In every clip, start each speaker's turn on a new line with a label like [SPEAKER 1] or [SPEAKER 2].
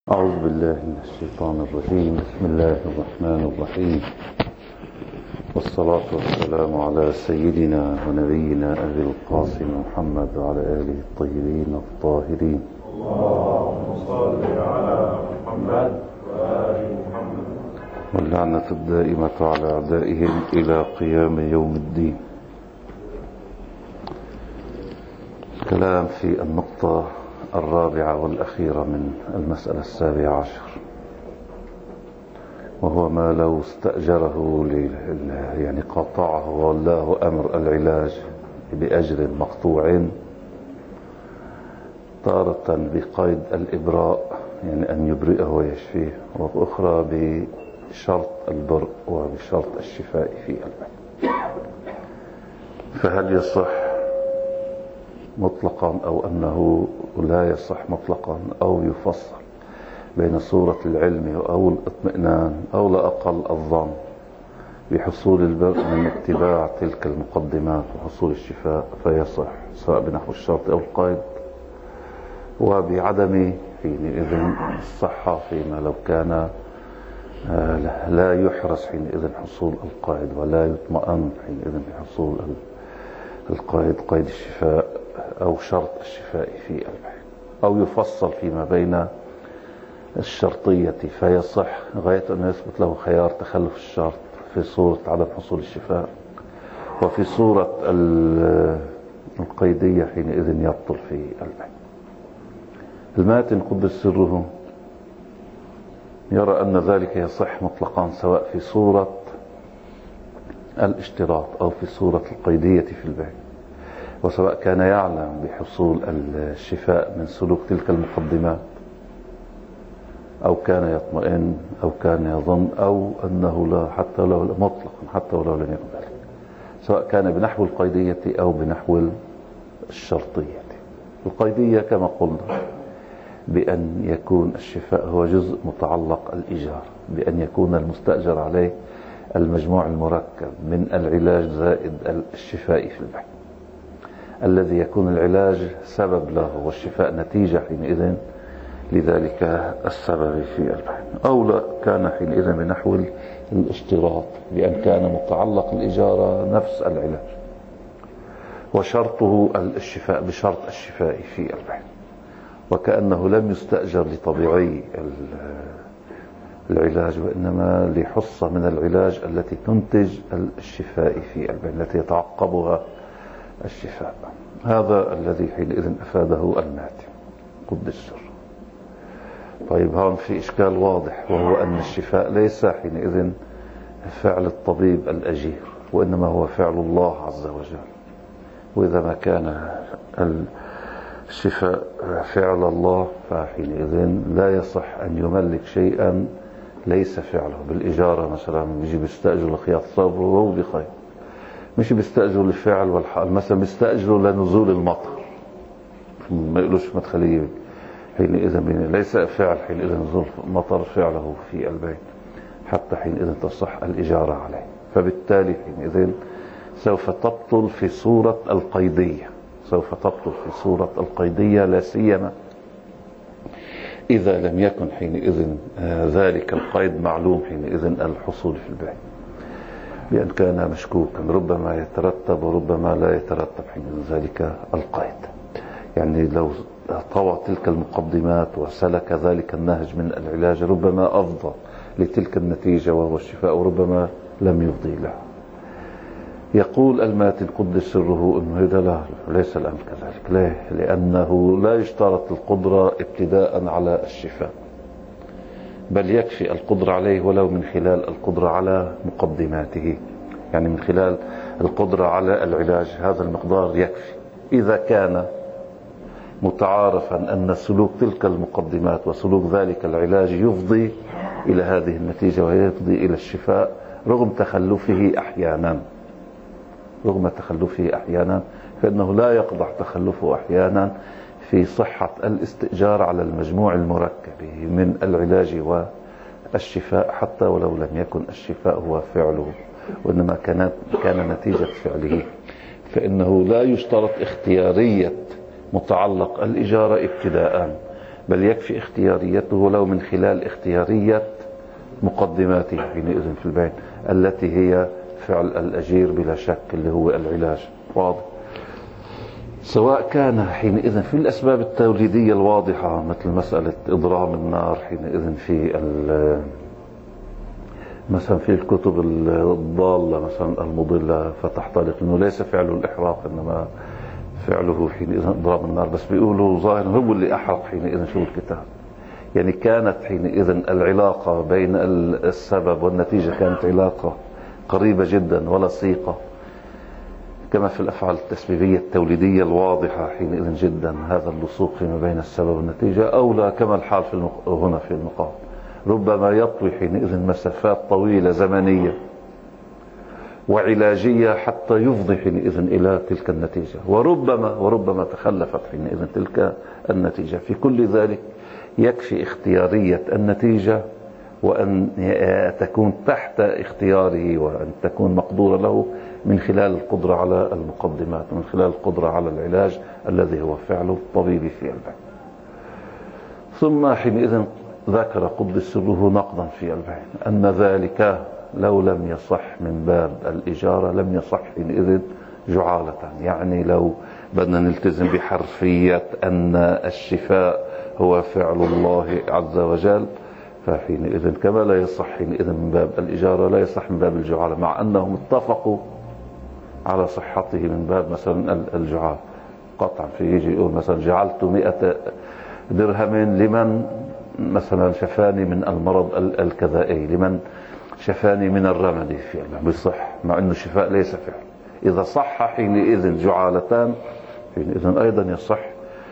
[SPEAKER 1] أعوذ بالله من الشيطان الرجيم. بسم الله الرحمن الرحيم، والصلاة والسلام على سيدنا ونبينا أبي القاسم محمد وعلى آله الطيبين الطاهرين.
[SPEAKER 2] اللهم صل على محمد وآل محمد.
[SPEAKER 1] واللعنة الدائمة على أعدائهم إلى قيام يوم الدين. الكلام في النقطة الرابعة والأخيرة من المسألة 17، وهو ما لو استأجره يعني قاطعه وولاه أمر العلاج بأجر مقطوع، تارة بقيد الإبراء يعني أن يبرئه ويشفيه، وأخرى بشرط البرء وبشرط الشفاء في البدن. فهل يصح مطلقا أو أنه لا يصح مطلقا، أو يفصل بين صورة العلم أو الاطمئنان أو لا أقل الظن بحصول البرء من اتباع تلك المقدمات وحصول الشفاء، فيصح سواء بنحو الشرط أو القيد، وبعدم حينئذ الصحة فيما لو كان لا يحرص حينئذ حصول القيد ولا يطمئن حينئذ بحصول القيد، قيد الشفاء أو شرط الشفاء في البحث، أو يفصل فيما بين الشرطية فيصح غاية أن يثبت له خيار تخلف الشرط في صورة عدم حصول الشفاء، وفي صورة القيدية حينئذ يبطل في البحث. الماتن قدس سره يرى أن ذلك يصح مطلقا سواء في صورة الاشتراط أو في صورة القيدية في البحث، وسواء كان يعلم بحصول الشفاء من سلوك تلك المقدمات أو كان يطمئن أو كان يظن أو أنه لا، حتى لو مطلقا حتى ولو لم يكن ذلك، سواء كان بنحو القيدية أو بنحو الشرطية. القيدية كما قلنا بأن يكون الشفاء هو جزء متعلق الإيجار، بأن يكون المستأجر عليه المجموع المركب من العلاج زائد الشفاء في البحث، الذي يكون العلاج سبب له والشفاء نتيجة حينئذ لذلك السبب في البحث، أو لا كان حينئذ بنحو الاشتراط بأن كان متعلق الإجارة نفس العلاج وشرطه الشفاء بشرط الشفاء في البحث، وكأنه لم يستأجر لطبيعي العلاج وإنما لحصة من العلاج التي تنتج الشفاء في البحث التي يتعقبها الشفاء. هذا الذي حينئذ أفاده الماتن قدس سره. طيب هون في إشكال واضح، وهو أن الشفاء ليس حينئذ فعل الطبيب الأجير، وإنما هو فعل الله عز وجل. وإذا ما كان الشفاء فعل الله فحينئذ لا يصح أن يملك شيئا ليس فعله. بالإجارة مثلا بيجي بيستأجر لخياط صبر وهو بخير، مش بيستأجروا للفعل والحال، مثلا بيستأجروا لنزول المطر ما يقولوش مدخلية، حينئذ ليس فعل حينئذ نزول المطر فعله في البيت حتى حينئذ تصح الإجارة عليه، فبالتالي حينئذ سوف تبطل في صورة القيدية، سوف تبطل في صورة القيدية، لا سيما إذا لم يكن حينئذ ذلك القيد معلوم حينئذ الحصول في البيت، بأن كان مشكوكا ربما يترتب وربما لا يترتب حين ذلك القيد. يعني لو طوى تلك المقدمات وسلك ذلك النهج من العلاج ربما أفضى لتلك النتيجة وهو الشفاء، وربما لم يفضي له. يقول الماتن قدس سره أنه هذا لا، ليس الأمر كذلك. ليه؟ لأنه لا يشترط القدرة ابتداء على الشفاء، بل يكفي القدرة عليه ولو من خلال القدرة على مقدماته، يعني من خلال القدرة على العلاج، هذا المقدار يكفي إذا كان متعارفا أن سلوك تلك المقدمات وسلوك ذلك العلاج يفضي إلى هذه النتيجة وهي يفضي إلى الشفاء رغم تخلفه أحيانا، رغم تخلفه أحيانا، فإنه لا يقضح تخلفه أحيانا في صحة الاستئجار على المجموع المركب من العلاج والشفاء، حتى ولو لم يكن الشفاء هو فعله وإنما كان نتيجة فعله، فإنه لا يشترط اختيارية متعلق الإجارة ابتداء، بل يكفي اختياريته ولو من خلال اختيارية مقدماته حينئذ في البيع التي هي فعل الأجير بلا شك اللي هو العلاج. واضح. سواء كان حينئذ في الأسباب التوليدية الواضحة مثل مسألة إضرام النار حينئذ في مثلا في الكتب الضالة مثلا المضلة فتحترق، انه ليس فعله الإحراق انما فعله حينئذ إضرام النار، بس بيقولوا ظاهر هو اللي أحرق حينئذ شو الكتاب. يعني كانت حينئذ العلاقة بين السبب والنتيجة كانت علاقة قريبة جدا ولصيقة كما في الأفعال التسبيبية التوليدية الواضحة حينئذ جدا. هذا اللصوق فيما بين السبب والنتيجة أولى كما الحال هنا في المقام. ربما يطوي حينئذ مسافات طويلة زمنية وعلاجية حتى يفضي حينئذ إلى تلك النتيجة، وربما تخلفت حينئذ تلك النتيجة. في كل ذلك يكفي اختيارية النتيجة وأن تكون تحت اختياره وأن تكون مقدورة له من خلال القدرة على المقدمات ومن خلال القدرة على العلاج الذي هو فعله الطبيب في البيع. ثم حينئذ ذكر قدس سره نقضا في البيع أن ذلك لو لم يصح من باب الإجارة لم يصح حينئذ جعالة. يعني لو بدنا نلتزم بحرفية أن الشفاء هو فعل الله عز وجل، فحينئذ كما لا يصح حينئذ من باب الإجارة لا يصح من باب الجعالة، مع أنهم اتفقوا على صحته من باب مثلا الجعالة قطعا. في يجي يقول مثلا جعلت 100 درهم لمن مثلا شفاني من المرض الكذائي، لمن شفاني من الرمد، في بيصح مع أنه الشفاء ليس فعل. إذا صح حينئذ جعالتان حينئذ أيضا يصح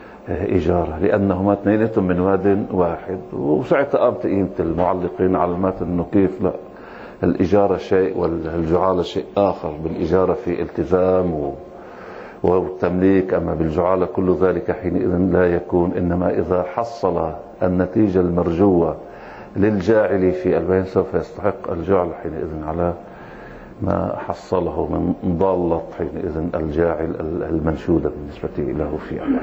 [SPEAKER 1] إجارة، لأنهما اثنينتهم من واد واحد. وساعتها قامت قيمة المعلقين على المتن أنه كيف لا، الإجارة شيء والجعالة شيء آخر. بالإجارة في التزام والتمليك، أما بالجعالة كل ذلك حينئذ لا يكون، إنما إذا حصل النتيجة المرجوة للجاعل في البيع سوف يستحق الجعل حينئذ على ما حصله من ضالة حينئذ الجاعل المنشودة بالنسبة له في البيع.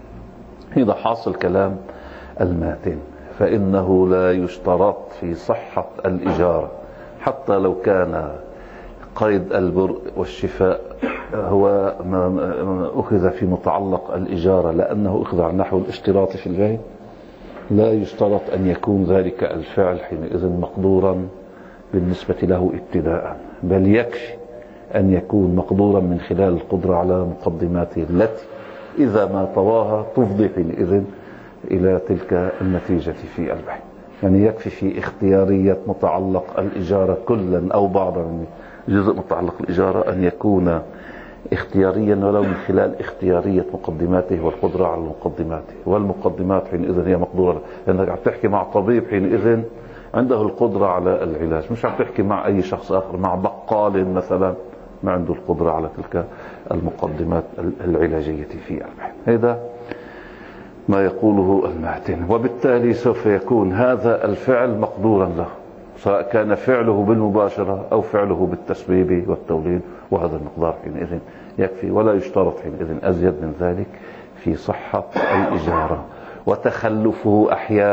[SPEAKER 1] هذا حاصل كلام الماتن. فإنه لا يشترط في صحة الإجارة حتى لو كان قيد البرء والشفاء هو ما أخذ في متعلق الإجارة لأنه أخذ عن نحو الاشتراط في البيع، لا يشترط أن يكون ذلك الفعل حينئذ مقدورا بالنسبة له ابتداء، بل يكفي أن يكون مقدورا من خلال القدرة على مقدماته التي إذا ما طواها تفضي حينئذ إلى تلك النتيجة في البيع. يعني يكفي في اختيارية متعلق الإجارة كلا أو بعضا من جزء متعلق الإجارة أن يكون اختياريا ولو من خلال اختيارية مقدماته والقدرة على مقدماته. والمقدمات حينئذ هي مقدورة، لأنك عم تحكي مع طبيب حينئذ عنده القدرة على العلاج، مش عم تحكي مع أي شخص آخر، مع بقال مثلا ما عنده القدرة على تلك المقدمات العلاجية في البيع. هذا ما يقوله الماتن. وبالتالي سوف يكون هذا الفعل مقدورا له سواء كان فعله بالمباشرة أو فعله بالتسبيب والتوليد، وهذا المقدار حينئذ يكفي، ولا يشترط حينئذ أزيد من ذلك في صحة الإجارة. وتخلفه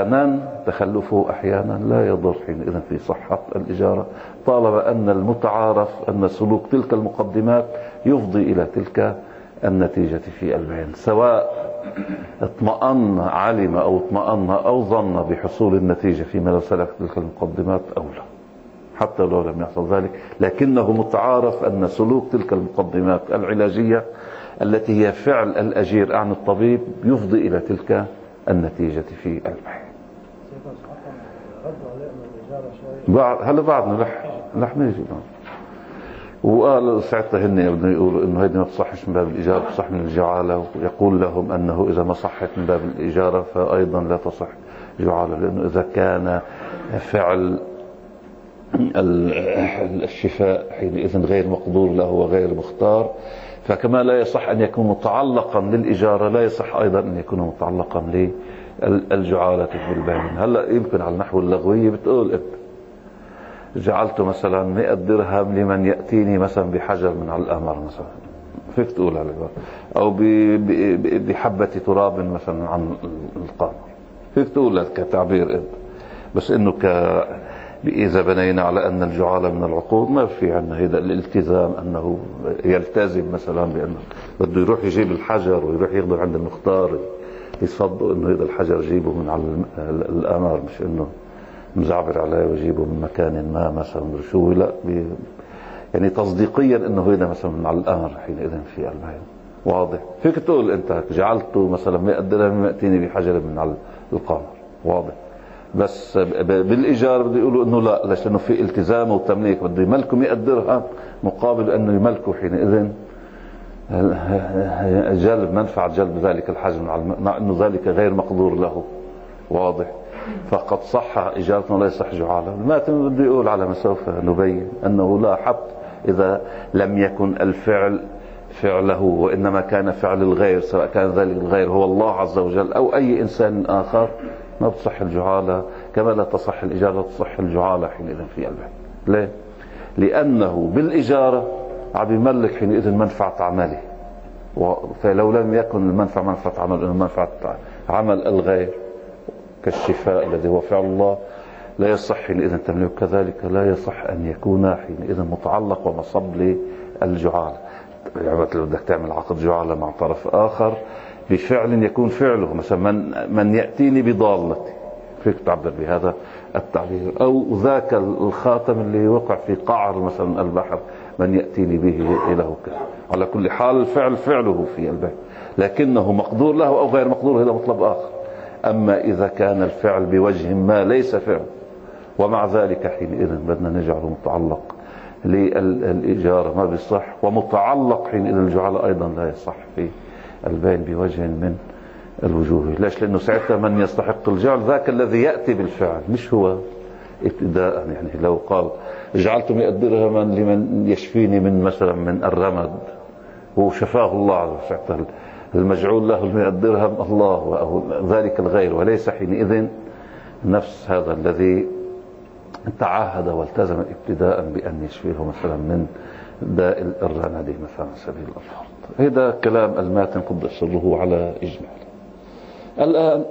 [SPEAKER 1] أحيانا لا يضر حينئذ في صحة الإجارة، طالما أن المتعارف أن سلوك تلك المقدمات يفضي إلى تلك النتيجة في البيع، سواء علم أو اطمأن أو ظن بحصول النتيجة فيما لو سلك تلك المقدمات أو لا، حتى لو لم يحصل ذلك، لكنه متعارف أن سلوك تلك المقدمات العلاجية التي هي فعل الأجير عن الطبيب يفضي إلى تلك النتيجة في البيع. هلا بعدنا رح نيجي. وقال ساعتها هن بدهم يقولوا انه هيدي ما بصحش من باب الاجاره، بصح من الجعاله، ويقول لهم انه اذا ما صحت من باب الاجاره فايضا لا تصح جعاله، لانه اذا كان فعل الشفاء حينئذ غير مقدور له وغير مختار، فكما لا يصح ان يكون متعلقا للاجاره لا يصح ايضا ان يكون متعلقا للجعاله في البيع. هلا يمكن على النحو اللغوي بتقول جعلت مثلا 100 درهم لمن يأتيني مثلا بحجر من على القمر مثلا، فيك تقول على او بحبة تراب مثلا عن القمر، فيك تقول كتعبير بس انه إذا بنينا على أن الجعالة من العقود ما في عندنا هذا الالتزام أنه يلتزم مثلا بأنه بده يروح يجيب الحجر ويروح ياخذه عند المختار يصدقوا أنه هذا الحجر يجيبه من على القمر، مش أنه مزعبر عليه ويجيبه من مكان ما مثلا شو، لا يعني تصديقيا أنه هذا مثلا من على القمر حينئذ في البيان واضح. فيك تقول أنت جعلته مثلا 100 درهم يأتيني بحجر من على القمر، واضح. بس بالإيجار بده يقولوا انه لا، ليش؟ لانه في التزام وتمليك، بده يملكوا 100 درهم مقابل انه يملكوا حينئذ جلب منفعة جلب ذلك الحجم، مع انه ذلك غير مقدور له، واضح. فقد صح إيجارته ولا يصح جعاله. الماتن بده يقول على ما سوف نبين انه لا، حتى اذا لم يكن الفعل فعله وانما كان فعل الغير، سواء كان ذلك الغير هو الله عز وجل او اي انسان اخر، ما بتصح الجعالة كما لا تصح الإجارة، لا تصح الجعالة حينئذ في البيع. ليه؟ لأنه بالإجارة عم يملك حينئذ منفعة عمله، فلو لم يكن المنفعة منفعة عمل، إنه منفعة عمل الغير كالشفاء الذي هو فعل الله لا يصح حينئذ تملك، كذلك لا يصح أن يكون حينئذ متعلق ومصب للجعالة. يعني لو بدك تعمل عقد جعالة مع طرف آخر بفعل يكون فعله، مثلا من يأتيني بضالتي، فيك تعبر بهذا التعبير، أو ذاك الخاتم اللي وقع في قعر مثلا البحر من يأتيني به إله كذا. على كل حال الفعل فعله في البيع، لكنه مقدور له أو غير مقدور هذا مطلب آخر. أما إذا كان الفعل بوجه ما ليس فعل ومع ذلك حينئذ بدنا نجعله متعلق للإجارة ما بيصح، ومتعلق حينئذ الجعالة أيضا لا يصح في البيع بوجه من الوجوه. ليش؟ لأنه ساعتها من يستحق الجعل ذاك الذي يأتي بالفعل، مش هو ابتداء. يعني لو قال جعلت 100 درهما لمن يشفيني من مثلا من الرمد وشفاه الله، ساعتها المجعول له 100 درهم الله أو ذلك الغير، وليس حينئذ نفس هذا الذي تعاهد والتزم ابتداء بأن يشفيه مثلا من داء الرمد مثلا سبيل الفرض. هذا كلام الماتن قدس سره على إجمال. الآن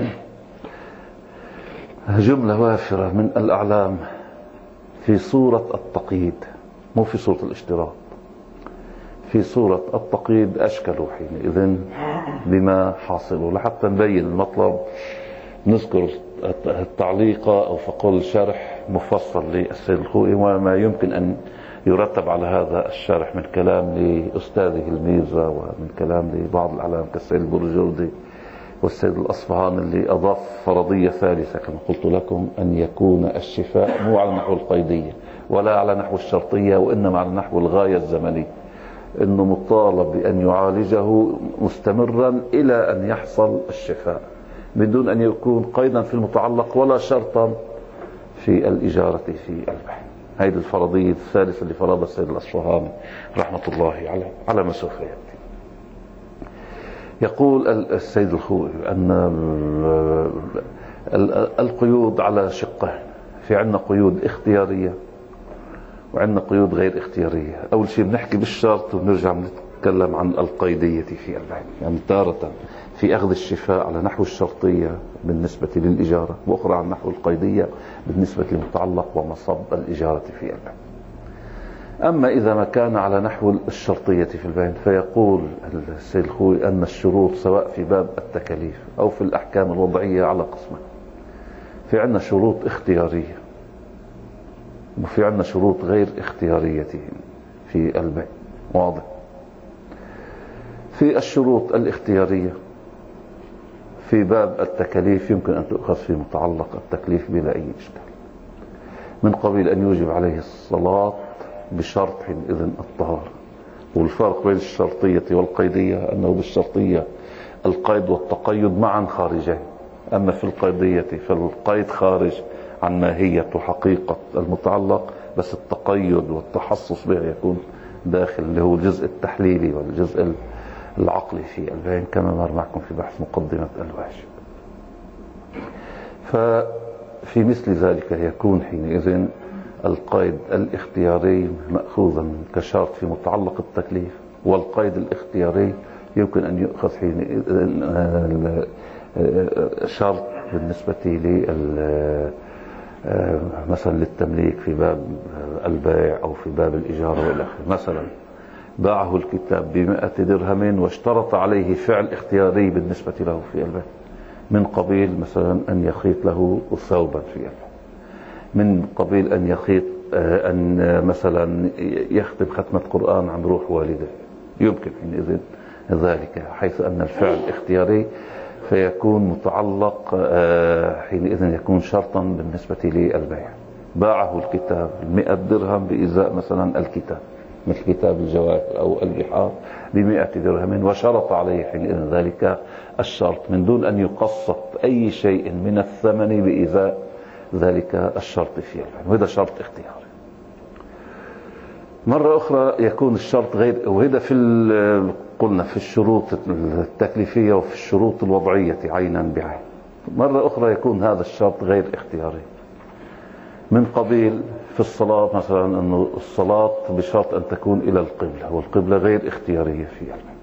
[SPEAKER 1] جملة وافرة من الأعلام في صورة التقييد، مو في صورة الاشتراط، في صورة التقييد أشكلوا حينئذ بما حاصلوا. لحتى نبين المطلب نذكر التعليق أو فقل شرح مفصل للسيد الخوئي وما يمكن أن يرتب على هذا الشرح من كلام لأستاذه الميرزا ومن كلام لبعض الأعلام كالسيد البرجردي والسيد الأصفهاني، اللي أضاف فرضية ثالثة كما قلت لكم، أن يكون الشفاء مو على نحو القيدية ولا على نحو الشرطية، وإنما على نحو الغاية الزمنية، إنه مطالب بأن يعالجه مستمرا إلى أن يحصل الشفاء بدون أن يكون قيدا في المتعلق ولا شرطا في الإجارة في البيع. هذه الفرضية الثالثة اللي فرضها السيد الأصفهاني رحمة الله عليه على ما سوف يأتي. يقول السيد الخوئي أن القيود على شقين، في عندنا قيود اختيارية وعندنا قيود غير اختيارية. أول شيء بنحكي بالشرط ونرجع نتكلم عن القيدية في البيع. يعني تارة في أخذ الشفاء على نحو الشرطية بالنسبة للإجارة، وأخرى على نحو القيدية بالنسبة للمتعلق ومصب الإجارة في البيع. أما إذا ما كان على نحو الشرطية في البيع فيقول السيد الخوئي أن الشروط سواء في باب التكاليف أو في الأحكام الوضعية على قسمين. في عندنا شروط اختيارية وفي عندنا شروط غير اختيارية في البيع، واضح. في الشروط الاختيارية في باب التكاليف يمكن أن تؤخذ في متعلق التكليف بلا أي إشكال، من قبيل أن يوجب عليه الصلاة بشرط حينئذ الطهارة. والفرق بين الشرطية والقيدية أنه بالشرطية القيد والتقيد معا خارجين، أما في القيدية فالقيد خارج عن ماهية وحقيقة المتعلق، بس التقيد والتحصص به يكون داخل، اللي هو الجزء التحليلي والجزء العقلي في البيان كما مر معكم في بحث مقدمة الواجب. ففي مثل ذلك يكون حينئذ القيد الاختياري مأخوذا كشرط في متعلق التكليف، والقيد الاختياري يمكن أن يؤخذ حينئذ شرط بالنسبة مثلا للتمليك في باب البيع أو في باب الإجارة والآخر. مثلا باعه الكتاب ب100 درهم واشترط عليه فعل اختياري بالنسبة له في البيع، من قبيل مثلا أن يخيط له ثوبا في البيع، من قبيل أن يخيط أن مثلا يختم ختمة قرآن عن روح والده، يمكن حينئذ ذلك، حيث أن الفعل اختياري فيكون متعلق حينئذ يكون شرطا بالنسبة للبيع. باعه الكتاب 100 درهم بإزاء مثلا الكتاب، مثل كتاب الجواهر أو البحار ب100 درهم، وشرط عليه حينئذ ذلك الشرط من دون أن يقسط أي شيء من الثمن بإزاء ذلك الشرط في البيع، وهذا شرط اختياري. مرة أخرى يكون الشرط غير، وهذا قلنا في الشروط التكليفية وفي الشروط الوضعية عينا بعين. مرة أخرى يكون هذا الشرط غير اختياري، من قبيل في الصلاة مثلا أنه الصلاة بشرط أن تكون إلى القبلة، والقبلة غير اختيارية في البيع.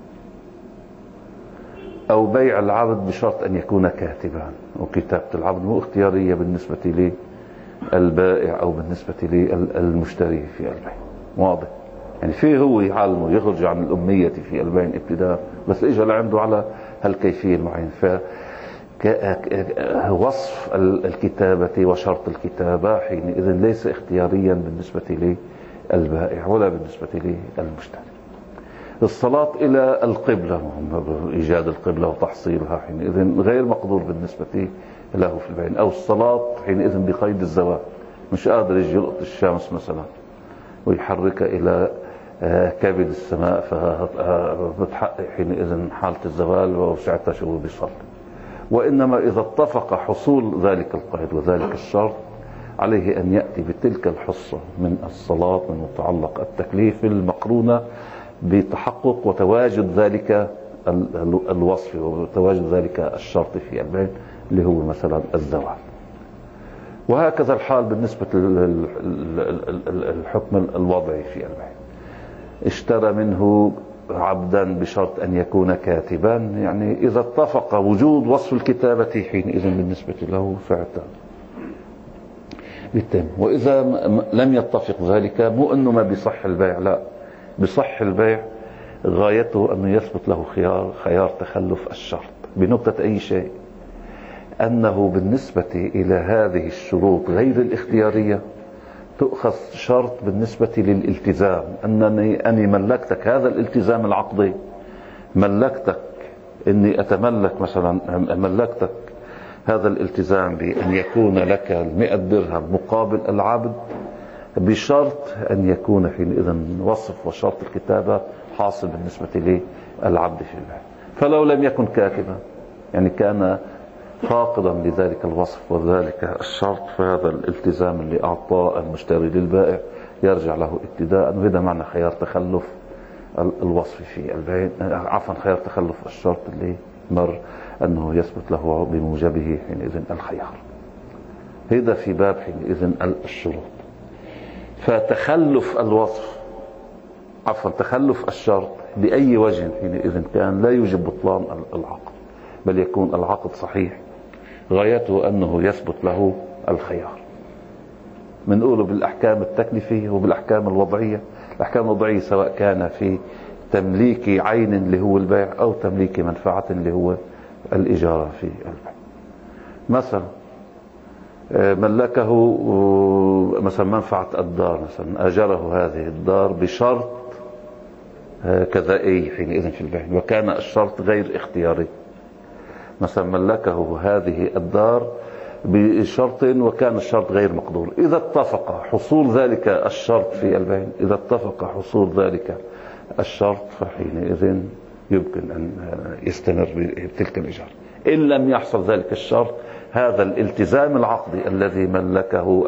[SPEAKER 1] أو بيع العبد بشرط أن يكون كاتبا، وكتابة العبد مو اختيارية بالنسبة للبائع أو بالنسبة للمشتري في البيع. واضح؟ يعني فيه هو يعلمه يخرج عن الأمية في البيع ابتداء، بس إجا لعنده على هالكيفية المعينة. فوصف الكتابة وشرط الكتابة حينئذ ليس اختياريا بالنسبة للبائع ولا بالنسبة للمشتري. الصلاة إلى القبلة، إيجاد القبلة وتحصيلها حينئذ غير مقدور بالنسبة له في البيع. أو الصلاة حينئذ بقيد الزوال، مش قادر يجي يلقط الشمس مثلا ويحرك إلى كبد السماء، فبتحقق حينئذ حالة الزوال وساعتها شو بيصلي. وإنما إذا اتفق حصول ذلك القيد وذلك الشرط عليه أن يأتي بتلك الحصة من الصلاة من متعلق التكليف المقرونة بتحقق وتواجد ذلك الوصف وتواجد ذلك الشرط في البيع اللي هو مثلا الزوال. وهكذا الحال بالنسبة للحكم الوضعي في البيع. اشترى منه عبدا بشرط أن يكون كاتبا، يعني إذا اتفق وجود وصف الكتابة حينئذ بالنسبة له فعلا بالتم. وإذا لم يتفق ذلك مو أنه ما بيصح البيع، لا، بصح البيع، غايته أنه يثبت له خيار تخلف الشرط بنقطة أي شيء، أنه بالنسبة إلى هذه الشروط غير الاختيارية تؤخذ شرط بالنسبة للالتزام، أني ملكتك هذا الالتزام العقدي، ملكتك أني أتملك مثلا، ملكتك هذا الالتزام بأن يكون لك 100 درهم مقابل العبد بشرط أن يكون حينئذ وصف وشرط الكتابة حاصل بالنسبة للعبد في البيع. فلو لم يكن كاتبا، يعني كان فاقدا لذلك الوصف وذلك الشرط، فهذا الالتزام اللي أعطاه المشتري للبائع يرجع له ابتداء. وهذا معنى خيار تخلف الوصف في البيع، عفوا خيار تخلف الشرط اللي مر أنه يثبت له بموجبه حينئذ الخيار. هذا في باب حينئذ الشروط. فتخلف الوصف، عفوا تخلف الشرط بأي وجه حينئذ كان لا يوجب بطلان العقد، بل يكون العقد صحيح، غايته أنه يثبت له الخيار. منقوله بالأحكام التكليفية وبالأحكام الوضعية. الأحكام الوضعية سواء كان في تمليك عين اللي هو البيع أو تمليك منفعة اللي هو الإجارة في البيع. مثلا ملكه مثلا منفعة الدار، مثلا أجره هذه الدار بشرط كذائي حينئذ في البيع، وكان الشرط غير اختياري. مثلا ملكه هذه الدار بشرط وكان الشرط غير مقدور. إذا اتفق حصول ذلك الشرط في البيع، إذا اتفق حصول ذلك الشرط فحينئذ يمكن أن يستمر بتلك الإجارة. إن لم يحصل ذلك الشرط، هذا الالتزام العقدي الذي ملكه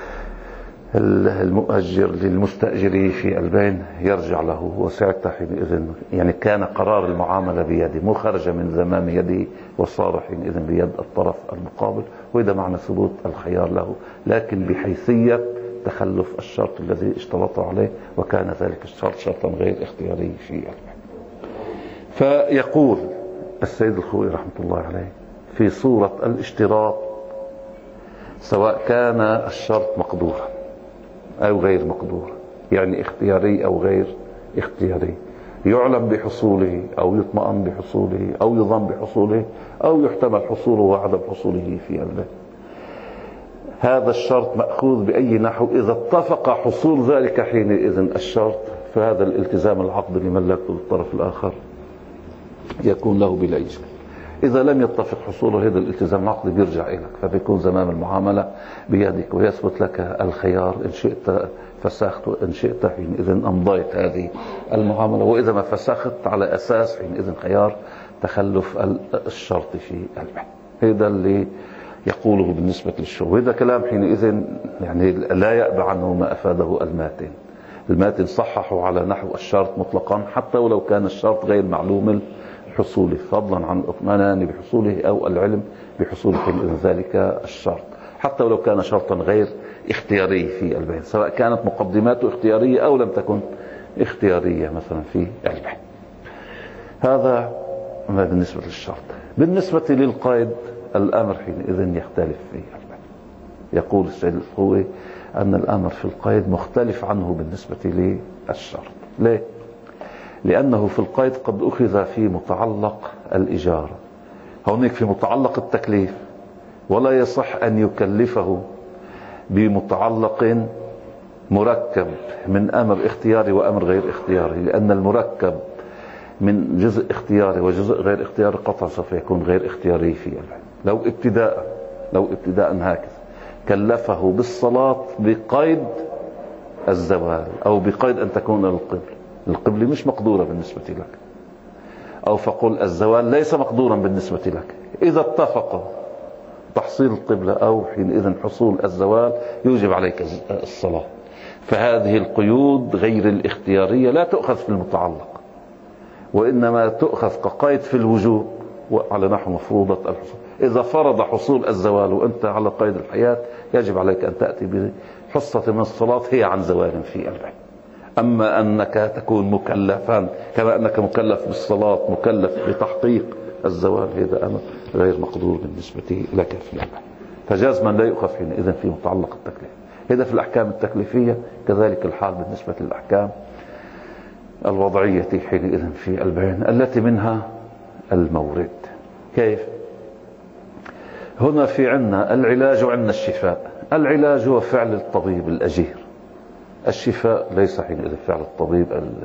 [SPEAKER 1] المؤجر للمستأجر في البيع يرجع له، وساعتها حينئذ يعني كان قرار المعاملة بيده، مو خرج من زمام يده وصار حينئذ بيد الطرف المقابل. وإذا معنى ثبوت الخيار له، لكن بحيثية تخلف الشرط الذي اشترطه عليه، وكان ذلك الشرط شرطا غير اختياري في البيع. فيقول السيد الخوئي رحمة الله عليه في صورة الاشتراط، سواء كان الشرط مقدورا أو غير مقدور، يعني اختياري أو غير اختياري، يعلم بحصوله أو يطمئن بحصوله أو يظن بحصوله أو يحتمل حصوله وعدم حصوله في البيت. هذا الشرط مأخوذ بأي نحو إذا اتفق حصول ذلك حينئذ الشرط، فهذا الالتزام العقد لمن له الطرف الآخر يكون له بلا إشكال. إذا لم يتفق حصوله هذا الالتزام العقدي بيرجع إليك، فبيكون زمام المعاملة بيدك ويثبت لك الخيار إن شئت فسخت وإن شئت حينئذ أمضيت هذه المعاملة، وإذا ما فسخت على أساس حينئذ خيار تخلف الشرط في البيع. هذا اللي يقوله بالنسبة للشروط، وهذا كلام حينئذ يعني لا يأبى عنه ما أفاده الماتن. الماتن صححوا على نحو الشرط مطلقا حتى ولو كان الشرط غير معلوم حصوله، فضلا عن الاطمئنان بحصوله أو العلم بحصول حينئذ ذلك الشرط، حتى ولو كان شرطا غير اختياري في البيع، سواء كانت مقدماته اختيارية أو لم تكن اختيارية مثلا في البيع. هذا ما بالنسبة للشرط. بالنسبة للقيد الأمر حينئذ يختلف فيه. يقول السيد الخوئي أن الأمر في القيد مختلف عنه بالنسبة للشرط. ليه؟ لأنه في القيد قد أخذ في متعلق الإجارة، هونيك في متعلق التكليف، ولا يصح أن يكلفه بمتعلق مركب من أمر اختياري وأمر غير اختياري، لأن المركب من جزء اختياري وجزء غير اختياري قطعا سوف يكون غير اختياري في العلم. لو ابتداء هكذا كلفه بالصلاة بقيد الزوال أو بقيد أن تكون القبلة مش مقدورة بالنسبة لك، أو فقل الزوال ليس مقدورا بالنسبة لك، إذا اتفق تحصيل القبلة أو حينئذ حصول الزوال يوجب عليك الصلاة. فهذه القيود غير الاختيارية لا تؤخذ في المتعلق، وإنما تؤخذ كقيد في الوجوب وعلى نحو مفروضة الحصول. إذا فرض حصول الزوال وأنت على قيد الحياة يجب عليك أن تأتي بحصة من الصلاة هي عن زوال في البيع. أما أنك تكون مكلفا كما أنك مكلف بالصلاة مكلف بتحقيق الزوال، هذا أمر غير مقدور بالنسبة لك في البيع، فجازما لا يؤخذ حينئذ في متعلق التكليف. هذا في الأحكام التكليفية، كذلك الحال بالنسبة للأحكام الوضعية حينئذ في البيع التي منها المورد. كيف؟ هنا في عنا العلاج وعنا الشفاء. العلاج هو فعل الطبيب الأجير، الشفاء ليس حينئذ فعل الطبيب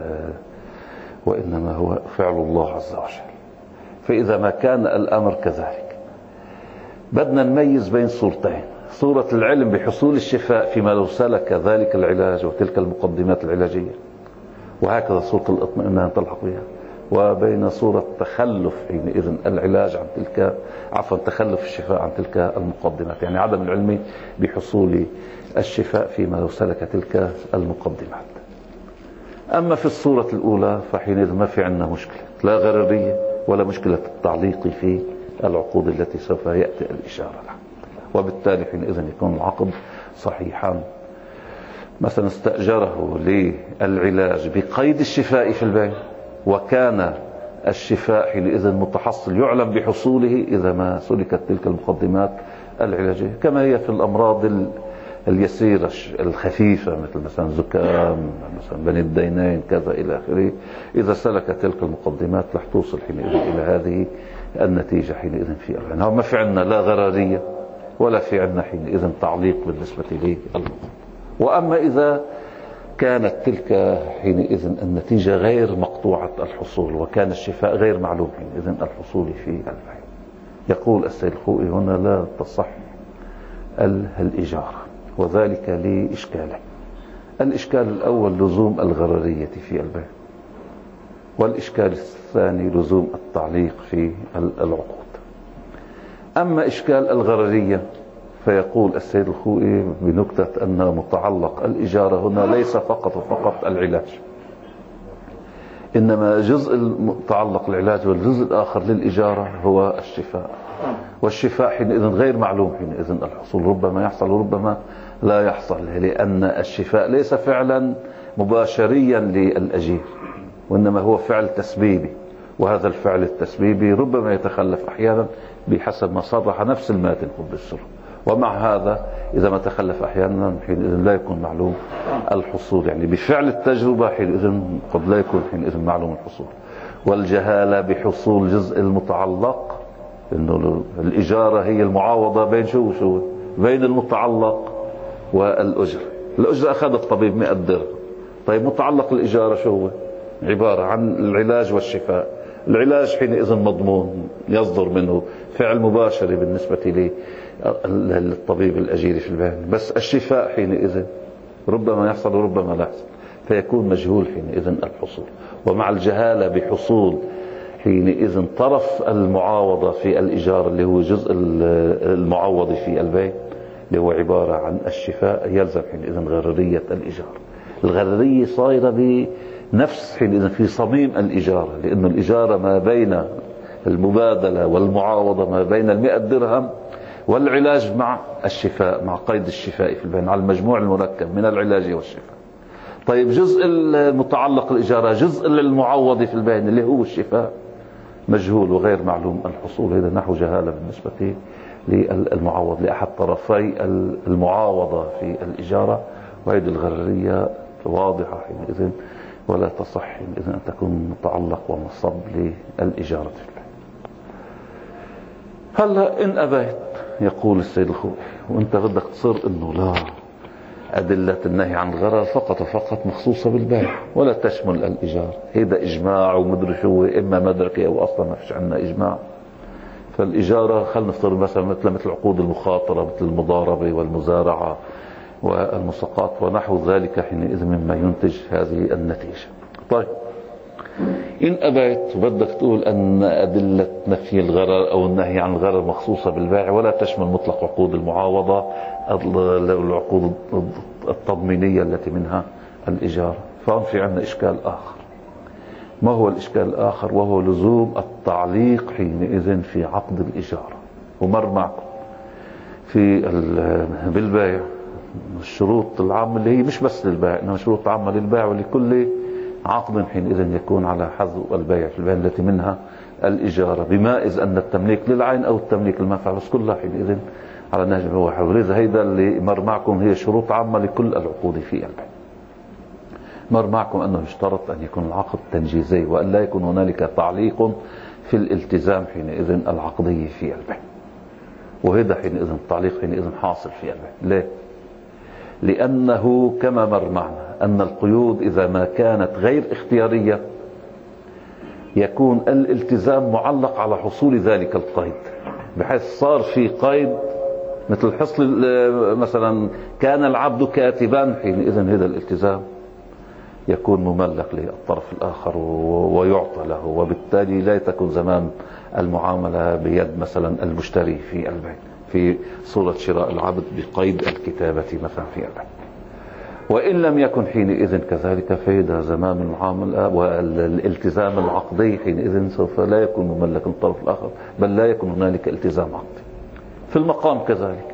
[SPEAKER 1] وإنما هو فعل الله عز وجل. فإذا ما كان الأمر كذلك بدنا نميز بين صورتين: صورة العلم بحصول الشفاء فيما لو سلك ذلك العلاج وتلك المقدمات العلاجية، وهكذا صورة الاطمئنان تلحق بها، وبين صورة تخلف حينئذ العلاج عن تلك تخلف الشفاء عن تلك المقدمات، يعني عدم العلم بحصول الشفاء فيما لو سلك تلك المقدمات. أما في الصورة الأولى فحينئذ ما في عندنا مشكلة، لا غررية ولا مشكلة التعليق في العقود التي سوف يأتي الإشارة لها، وبالتالي حينئذ يكون العقد صحيحا. مثلا استأجره للعلاج بقيد الشفاء في البيع، وكان الشفاء حينئذ متحصل يعلم بحصوله إذا ما سلكت تلك المقدمات العلاجية، كما هي في الأمراض اليسيرة الخفيفة مثلا زكام، مثلا بني الدينين، كذا إلى آخره. إذا سلك تلك المقدمات رح توصل حينئذ إلى هذه النتيجة حينئذ في العناية. ما في عندنا لا غرارية ولا في عندنا حينئذ تعليق بالنسبة للموضوع. وأما إذا كانت تلك حينئذ النتيجة غير مقطوعة الحصول وكان الشفاء غير معلوم حينئذ الحصول في البيع، يقول السيد الخوئي هنا لا تصح الإجارة، وذلك لإشكالين: الإشكال الأول لزوم الغررية في البيع، والإشكال الثاني لزوم التعليق في العقود. أما إشكال الغررية فيقول السيد الخوئي بنكتة أن متعلق الإجارة هنا ليس فقط العلاج، إنما جزء متعلق العلاج والجزء الآخر للإجارة هو الشفاء، والشفاء حينئذ غير معلوم حينئذ الحصول، ربما يحصل وربما لا يحصل، لأن الشفاء ليس فعلا مباشريا للأجير، وإنما هو فعل تسبيبي، وهذا الفعل التسبيبي ربما يتخلف أحيانا بحسب ما صرح نفس الماتن بالسر. ومع هذا إذا ما تخلف أحيانا حينئذ لا يكون معلوم الحصول، يعني بفعل التجربة حينئذ قد لا يكون حينئذ معلوم الحصول. والجهالة بحصول جزء المتعلق، إنه الإجارة هي المعاوضة بين شو بين المتعلق والأجر. الأجر أخذ الطبيب 100 درهم، طيب متعلق الإجارة شو هو؟ عبارة عن العلاج والشفاء. العلاج حينئذ مضمون يصدر منه فعل مباشر بالنسبة للطبيب الأجير في البيت، بس الشفاء حينئذ ربما يحصل وربما لا يحصل، فيكون مجهول حينئذ الحصول. ومع الجهالة بحصول حينئذ طرف المعاوضة في الإيجار اللي هو جزء المعوض في البيت اللي هو عبارة عن الشفاء، يلزم حينئذ غررية الإيجار. الغررية صايرة بنفس حينئذ في صميم الإيجار، لأن الإيجار ما بين المبادلة والمعاوضة ما بين 100 درهم والعلاج مع الشفاء، مع قيد الشفاء في البين على المجموع المركب من العلاج والشفاء. طيب جزء المتعلق الإجارة، جزء المعوض في البين اللي هو الشفاء مجهول وغير معلوم الحصول. هذا نحو جهالة بالنسبة للمعوض لأحد طرفي المعاوضة في الإجارة، وهذه الغررية واضحة حينئذ ولا تصح حينئذ أن تكون متعلق ومصب للإجارة في البين. هلا إن أبيت، يقول السيد الخوئي، وانت بدك تصر انه لا، أدلة النهي عن الغرر فقط وفقط مخصوصة بالبيع ولا تشمل الإيجار. هيدا إجماع ومدري شو، إما مدركي أو أصلا ما فيش عندنا إجماع. فالإجارة خلينا نفترض مثلا مثل عقود المخاطرة، مثل المضاربة والمزارعة والمساقات ونحو ذلك، حينئذ مما ينتج هذه النتيجة. طيب إن أبيت وبدك تقول أن أدلة نفي الغرر أو النهي عن الغرر مخصوصة بالبيع ولا تشمل مطلق عقود المعاوضة، العقود التضمينية التي منها الإجارة، فهم في عندنا إشكال آخر. ما هو الإشكال الآخر؟ وهو لزوم التعليق حينئذ في عقد الإجارة. ومر معكم بالبيع الشروط العامة اللي هي مش بس للبيع، إنما شروط عامة للبيع ولكل عقد حينئذ يكون على حظ البيع في البيع التي منها الإجارة، بما إذ أن التمليك للعين أو التمليك المنفعة، بس كلها حينئذ على نهج واحد. ولذا هيدا اللي مر معكم هي شروط عامة لكل العقود في البيع. مر معكم أنه يشترط أن يكون العقد تنجيزي وأن لا يكون هنالك تعليق في الالتزام حينئذ العقدي في البيع. وهذا حينئذ التعليق حينئذ حاصل في البيع. ليه؟ لأنه كما مر معنا أن القيود إذا ما كانت غير اختيارية يكون الالتزام معلق على حصول ذلك القيد، بحيث صار في قيد مثل حصل مثلا كان العبد كاتبا، حينئذ هذا الالتزام يكون مملك للطرف الآخر ويعطى له، وبالتالي لا تكون زمان المعاملة بيد مثلا المشتري في البيع في صورة شراء العبد بقيد الكتابة مثلا في البيع. وإن لم يكن حينئذ كذلك فإذا زمان المعاملة والالتزام العقدي حينئذ سوف لا يكون مملك للطرف الآخر، بل لا يكون هنالك التزام عقدي. في المقام كذلك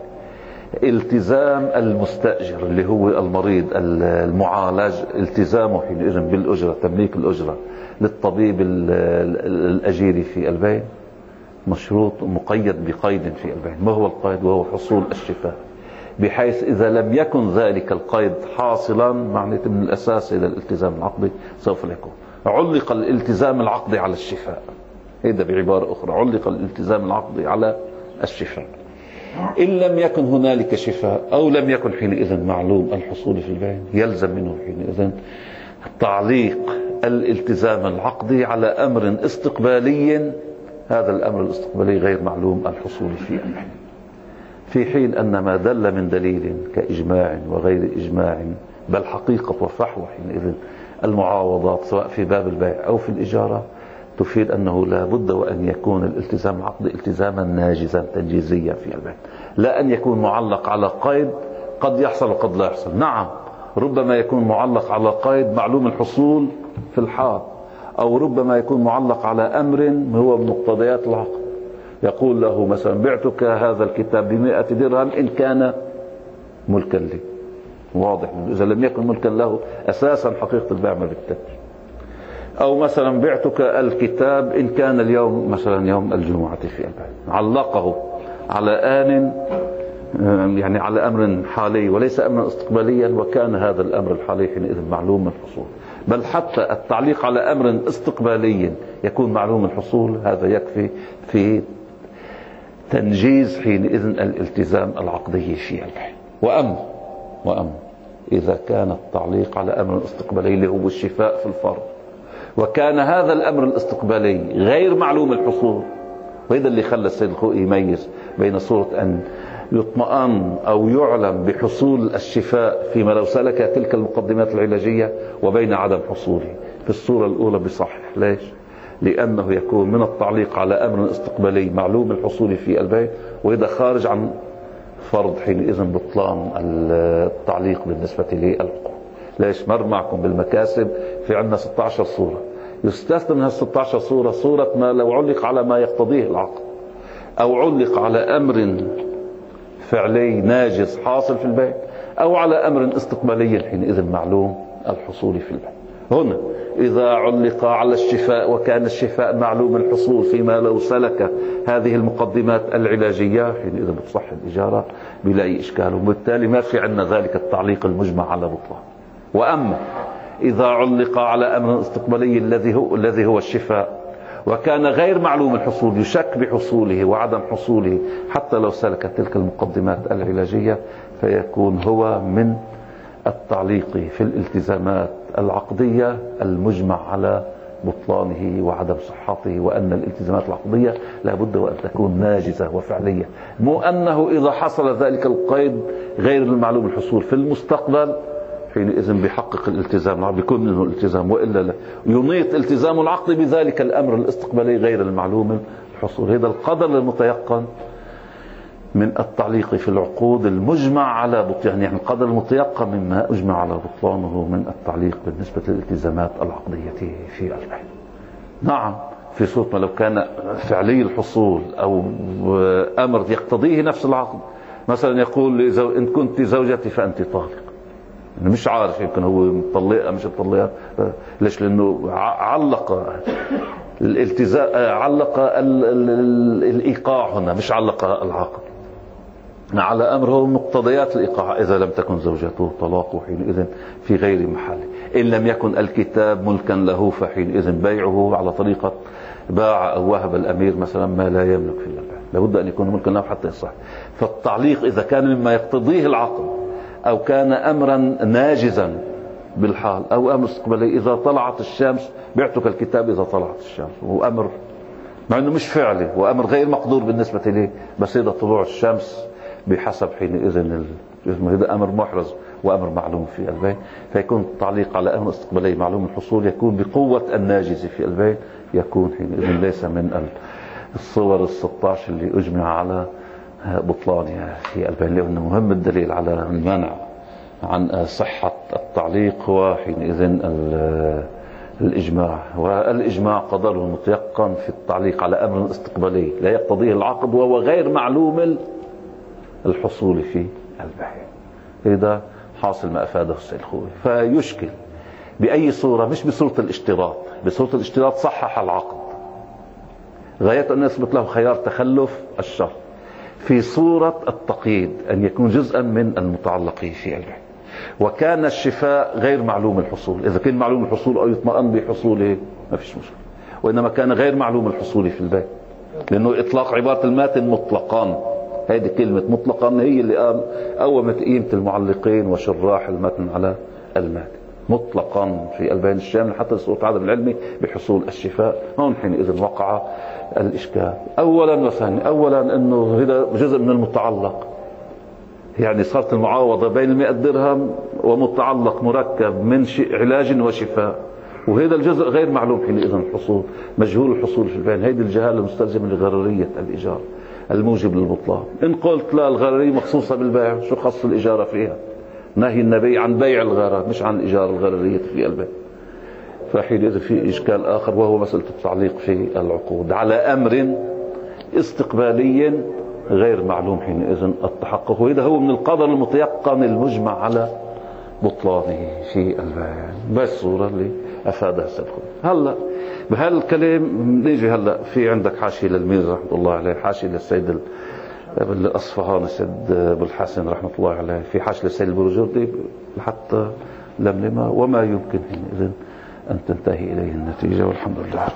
[SPEAKER 1] التزام المستأجر اللي هو المريض المعالج، التزامه حينئذ بالأجرة، تمليك الأجرة للطبيب الأجير في البيع مشروط مقيد بقيد في البيع. ما هو القيد؟ وهو حصول الشفاء، بحيث إذا لم يكن ذلك القيد حاصلا معناته من الأساس إلى الالتزام العقدي سوف لا يكون. علق الالتزام العقدي على الشفاء، هذا بعبارة أخرى علق الالتزام العقدي على الشفاء. إن لم يكن هنالك شفاء أو لم يكن حينئذ معلوم الحصول في البيع يلزم منه حينئذ تعليق الالتزام العقدي على أمر استقبالي، هذا الأمر الاستقبالي غير معلوم الحصول في البيع، في حين أن ما دل من دليل كإجماع وغير إجماع بل حقيقة وفحوى حينئذ المعاوضات سواء في باب البيع أو في الإجارة تفيد أنه لا بد وأن يكون الالتزام العقدي التزاما ناجزا تنجيزيا في البيع، لا أن يكون معلق على قيد قد يحصل وقد لا يحصل. نعم ربما يكون معلق على قيد معلوم الحصول في الحال، أو ربما يكون معلق على أمر هو من مقتضيات العقد، يقول له مثلا بعتك هذا الكتاب ب100 درهم إن كان ملكا لي. واضح إذا لم يكن ملكا له أساسا حقيقة البيع ما بالتالي. أو مثلا بعتك الكتاب إن كان اليوم مثلا يوم الجمعة في البيت، علقه على آن يعني على أمر حالي وليس أمرا استقباليا، وكان هذا الأمر الحالي حينئذ معلوم الحصول. بل حتى التعليق على أمر استقبالي يكون معلوم الحصول، هذا يكفي في تنجيز حينئذ الالتزام العقدي في البيع. وأما إذا كان التعليق على أمر استقبالي اللي هو الشفاء في الفرض، وكان هذا الأمر الاستقبالي غير معلوم الحصول، وهذا اللي خلى السيد الخوئي يميز بين صورة أن يطمئن أو يعلم بحصول الشفاء فيما لو سلك تلك المقدمات العلاجية، وبين عدم حصوله. في الصورة الأولى بصحح. ليش؟ لأنه يكون من التعليق على أمر استقبالي معلوم الحصول في البيت، وإذا خارج عن فرض حينئذ بطلان التعليق بالنسبة للعقود. ليش؟ مر معكم بالمكاسب في عندنا 16 صورة، يستثنى من 16 صورة صورة ما لو علق على ما يقتضيه العقد، أو علق على أمر فعلي ناجز حاصل في البيت، أو على أمر استقبالي حينئذ معلوم الحصول في البيت. هنا إذا علق على الشفاء وكان الشفاء معلوم الحصول فيما لو سلك هذه المقدمات العلاجية، حينئذ بتصح الإجارة بلا أي إشكال، وبالتالي ما في عندنا ذلك التعليق المجمع على بطلان. وأما إذا علق على أمر استقبالي الذي هو الشفاء، وكان غير معلوم الحصول، يشك بحصوله وعدم حصوله حتى لو سلك تلك المقدمات العلاجية، فيكون هو من التعليق في الالتزامات العقدية المجمع على بطلانه وعدم صحته، وأن الالتزامات العقدية لابد وأن تكون ناجزة وفعلية، مو أنه إذا حصل ذلك القيد غير المعلوم الحصول في المستقبل حينئذ بيحقق الالتزام، بيكون منه الالتزام، وإلا لا ينيط التزام العقد بذلك الأمر الاستقبالي غير المعلوم الحصول. هذا القدر المتيقن من التعليق في العقود المجمع على بطلانه، يعني القدر المتيقن مما أجمع على بطلانه من التعليق بالنسبة للالتزامات العقدية في البيع. نعم، في صورة ما لو كان فعلي الحصول أو أمر يقتضيه نفس العقد، مثلا يقول إن كنت زوجتي فأنت طالق، مش عارف يمكن هو مطلقها مش مطلقها. ليش؟ لأنه علق الالتزام، علق الإيقاع هنا، مش علق العقد على أمر هو مقتضيات الإيقاع. إذا لم تكن زوجته طلاقه حينئذ في غير محله. إن لم يكن الكتاب ملكا له فحينئذ بيعه على طريقة باع أو وهب الأمير مثلا ما لا يملك في البيع، لابد أن يكون ملكا له حتى يصح. فالتعليق إذا كان مما يقتضيه العقد، أو كان أمرا ناجزا بالحال، أو أمر استقبالي، إذا طلعت الشمس بعتك الكتاب إذا طلعت الشمس، وهو أمر مع أنه مش فعلي وأمر غير مقدور بالنسبة لي، بس إذا طلوع الشمس بحسب حينئذ هذا أمر محرز وأمر معلوم في البيع، فيكون التعليق على أمر استقبالي معلوم الحصول يكون بقوة الناجز في البيع، يكون حينئذ ليس من الصور 16 اللي أجمع على بطلانها في البيع. لأنه مهم الدليل على المنع عن صحة التعليق هو حينئذ الإجماع، والإجماع قدره متيقن في التعليق على أمر استقبالي لا يقتضيه العقد وهو غير معلوم الحصول في البيع. إذا حاصل ما أفاده السيد الخوئي، فيشكل بأي صورة، مش بصورة الاشتراط. بصورة الاشتراط صحح العقد غاية أن يثبت له خيار تخلف الشرط. في صورة التقييد أن يكون جزءا من المتعلق في البيع، وكان الشفاء غير معلوم الحصول. إذا كان معلوم الحصول أو يطمئن بحصوله ما فيش مشكلة، وإنما كان غير معلوم الحصول في البيع، لأنه إطلاق عبارة الماتن مطلقا، هذه كلمة مطلقا هي اللي قومت قيمة المعلقين وشراح المتن على الماتن مطلقا في البيان الشامل حتى لصورة عدم العلمي بحصول الشفاء. هون حينئذ وقع الإشكال. أولا وثانيا، أولا أنه هذا جزء من المتعلق، يعني صارت المعاوضة بين 100 درهم ومتعلق مركب من علاج وشفاء، وهذا الجزء غير معلوم حينئذ الحصول، مجهول الحصول في البيان. هذه الجهالة المستلزمة لغررية الإيجار الموجب للبطلان. إن قلت لا، الغررية مخصوصة بالبيع، شو خص الإجارة فيها؟ نهي النبي عن بيع الغرر مش عن إيجار الغررية في البيع. فحينئذ في إشكال آخر، وهو مسألة التعليق في العقود على أمر استقبالي غير معلوم حينئذ التحقق، وإذا هو من القدر المتيقن المجمع على بطلانه في البيع. بس الصورة اللي أفادها السيد الخوئي. هلا بهالكلام نيجي هلا في عندك حاشية للمير رحمة الله عليه، حاشية للسيد الأصفهاني السيد أبو الحسن رحمة الله عليه، في حاشية للسيد البرجردي حتى لملمة، وما يمكن حينئذ أن تنتهي إليه النتيجة. والحمد لله.